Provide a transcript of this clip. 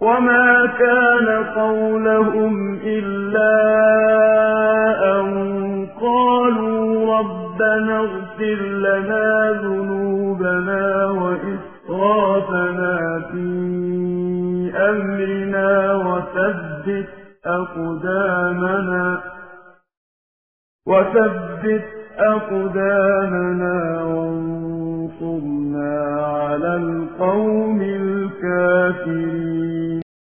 وما كان قولهم إلا أن قالوا ربنا اغفر لنا ذنوبنا وإسرافنا في أمرنا وثبت أقدامنا وانصرنا على القوم الكافرين.